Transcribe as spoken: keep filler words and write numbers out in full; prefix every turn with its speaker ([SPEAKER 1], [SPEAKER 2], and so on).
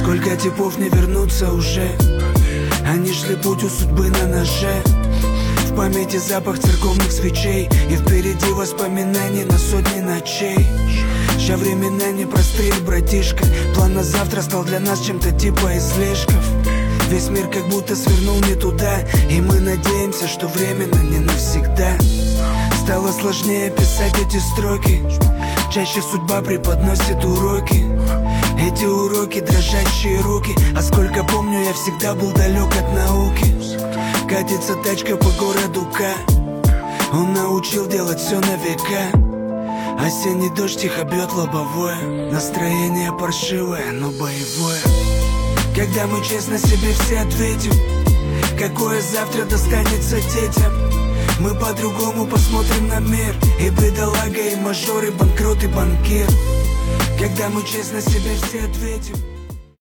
[SPEAKER 1] Сколько типов не вернутся уже, они шли путь у судьбы на ноже. В памяти запах церковных свечей, и впереди воспоминаний на сотни ночей. Ща времена непростые, братишка. План на завтра стал для нас чем-то типа излишков. Весь мир как будто свернул не туда, и мы надеемся, что временно не навсегда. Стало сложнее писать эти строки, чаще судьба преподносит уроки. Эти уроки, дрожащие руки. А сколько помню, я всегда был далек от науки. Катится тачка по городу К, он научил делать все на века. Осенний дождь тихо бьет лобовое, настроение паршивое, но боевое. Когда мы честно себе все ответим, какое завтра достанется детям, мы по-другому посмотрим на мир. И бедолага, и мажор, и банкрот, и банкир. Когда мы честно себе все ответим.